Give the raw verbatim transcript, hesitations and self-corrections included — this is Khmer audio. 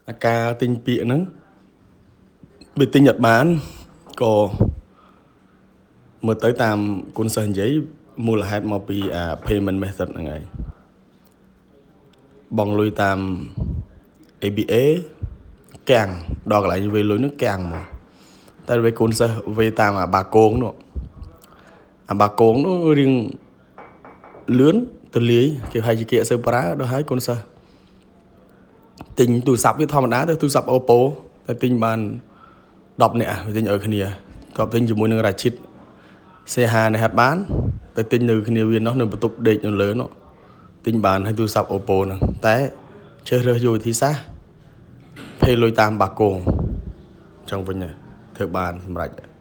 ការទិញពាក្យហ្នឹងវាទិញអត់បានក៏មើលទៅតាមគុណសិស្សនិយាយមូលហេតុមកពីអា payment method ហ្នឹងហើយបងលុយតាម a b a កាំងដល់កន្លែងវេលុយហ្នឹងកាំងមកតែវាគុណសិស្សវេតាមអាបាគងនោះអាបាគងនោះរៀងលឿនទលាយគេហៅជាគេអត់សូវប្រើដល់ហើយគុណសិស្សទិញទូរស័ព្ទវាធម្មតាទៅទូរស័ព្ទ Oppo តែទិញបានដប់នាក់ទិញឲ្យគ្នាតបទិញជាមួយនឹងរាជិតសេហានេះហាត់បានតែទិញនៅគ្នាវានោះនៅបន្ទប់ដេកនៅលើនោះទិញបានហើយទូរស័ព្ទ Oppo ហ្នឹងតែជ្រើសរើសយកវិធីសាស្ត្រ pay លុយតាមបាគងចង់វិញធ្វើបានសម្រាប់